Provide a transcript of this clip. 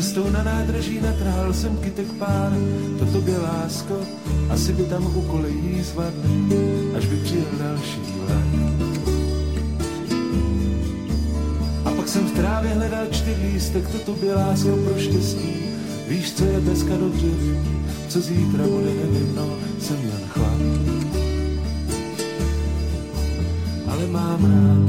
Cestou na nádraží natrhal jsem kytek pár, to tobě lásko, asi by tam u kolejí zvadli, až by přijel další vlak. A pak jsem v trávě hledal 4 lístek, to tobě lásko pro štěstí, víš, co je dneska dobře, co zítra bude, nevím, no, jsem jen chlap. Ale mám rád